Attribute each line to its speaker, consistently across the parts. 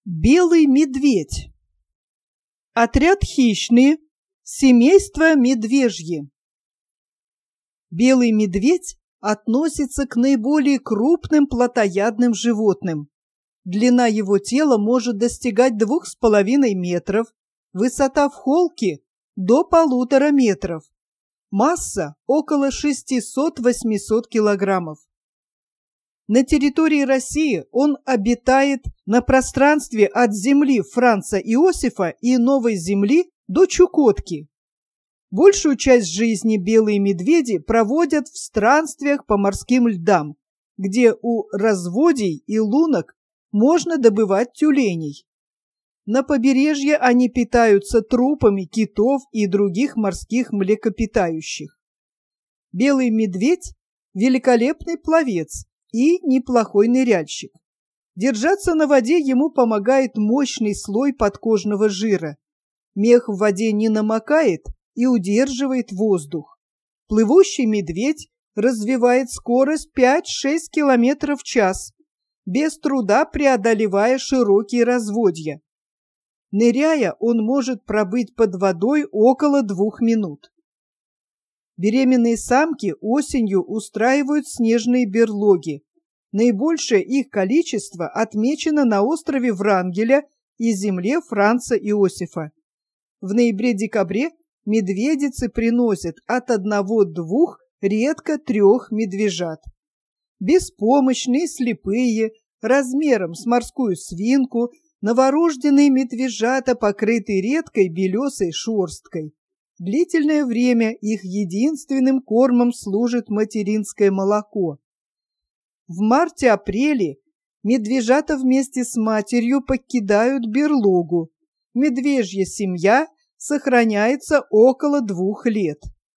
Speaker 1: Белый медведь. Отряд хищные, семейство медвежьи. Белый медведь относится к наиболее крупным плотоядным животным. Длина его тела может достигать 2,5 метров, высота в холке до 1,5 метров, масса около 600-800 килограммов. На территории России он обитает на пространстве от земли Франца Иосифа и Новой Земли до Чукотки. Большую часть жизни белые медведи проводят в странствиях по морским льдам, где у разводий и лунок можно добывать тюленей. На побережье они питаются трупами китов и других морских млекопитающих. Белый медведь – великолепный пловец и неплохой ныряльщик. Держаться на воде ему помогает мощный слой подкожного жира. Мех в воде не намокает и удерживает воздух. Плывущий медведь развивает скорость 5-6 км в час, без труда преодолевая широкие разводья. Ныряя, он может пробыть под водой около 2 минут. Беременные самки осенью устраивают снежные берлоги. Наибольшее их количество отмечено на острове Врангеля и земле Франца Иосифа. В ноябре-декабре медведицы приносят от 1-2, редко 3 медвежат. Беспомощные, слепые, размером с морскую свинку, новорожденные медвежата покрыты редкой белесой шерсткой. Длительное время их единственным кормом служит материнское молоко. В марте-апреле медвежата вместе с матерью покидают берлогу. Медвежья семья сохраняется около 2 лет.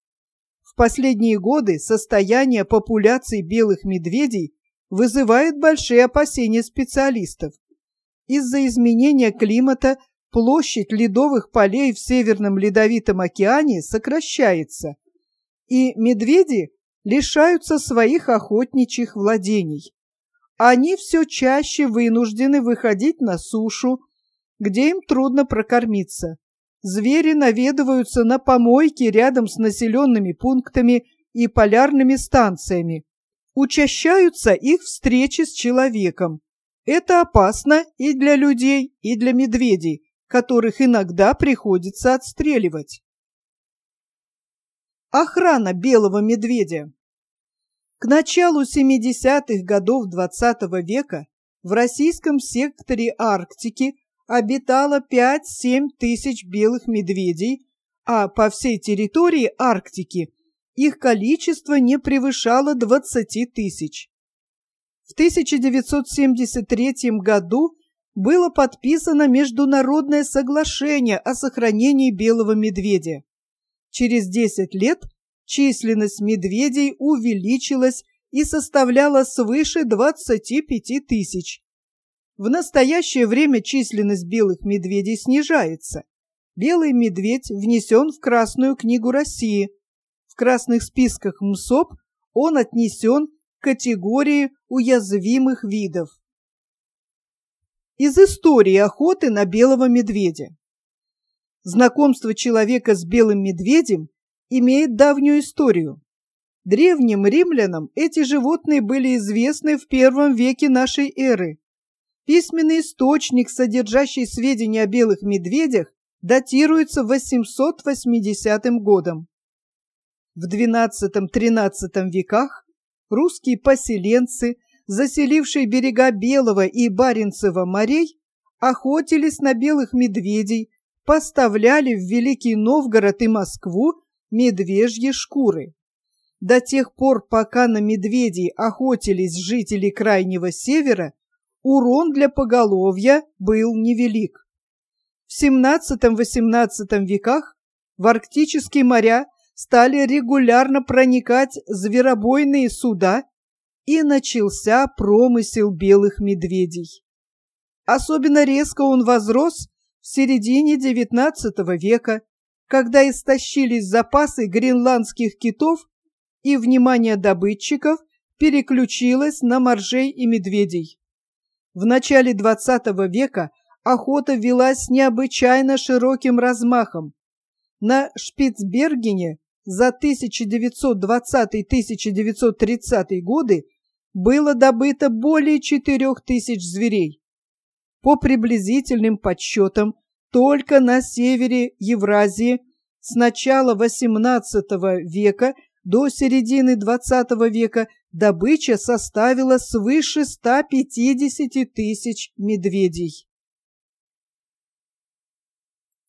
Speaker 1: В последние годы состояние популяции белых медведей вызывает большие опасения специалистов. Из-за изменения климата площадь ледовых полей в Северном Ледовитом океане сокращается, и медведи лишаются своих охотничьих владений. Они все чаще вынуждены выходить на сушу, где им трудно прокормиться. Звери наведываются на помойки рядом с населенными пунктами и полярными станциями. Учащаются их встречи с человеком. Это опасно и для людей, и для медведей, которых иногда приходится отстреливать. Охрана белого медведя. К началу 70-х годов XX века в российском секторе Арктики обитало 5-7 тысяч белых медведей, а по всей территории Арктики их количество не превышало 20 тысяч. В 1973 году было подписано Международное соглашение о сохранении белого медведя. Через 10 лет численность медведей увеличилась и составляла свыше 25 тысяч. В настоящее время численность белых медведей снижается. Белый медведь внесен в Красную книгу России. В красных списках МСОП он отнесен к категории уязвимых видов. Из истории охоты на белого медведя. Знакомство человека с белым медведем имеет давнюю историю. Древним римлянам эти животные были известны в I веке нашей эры. Письменный источник, содержащий сведения о белых медведях, датируется 880 годом. В XII-XIII веках русские поселенцы, заселившие берега Белого и Баренцева морей, охотились на белых медведей, поставляли в Великий Новгород и Москву медвежьи шкуры. До тех пор, пока на медведей охотились жители Крайнего Севера, урон для поголовья был невелик. В XVII-XVIII веках в арктические моря стали регулярно проникать зверобойные суда, и начался промысел белых медведей. Особенно резко он возрос в середине XIX века, когда истощились запасы гренландских китов, и внимание добытчиков переключилось на моржей и медведей. В начале XX века охота велась с необычайно широким размахом. На Шпицбергене за 1920-1930 годы было добыто более 4000 зверей. По приблизительным подсчетам, только на севере Евразии с начала XVIII века до середины XX века добыча составила свыше 150 000 медведей.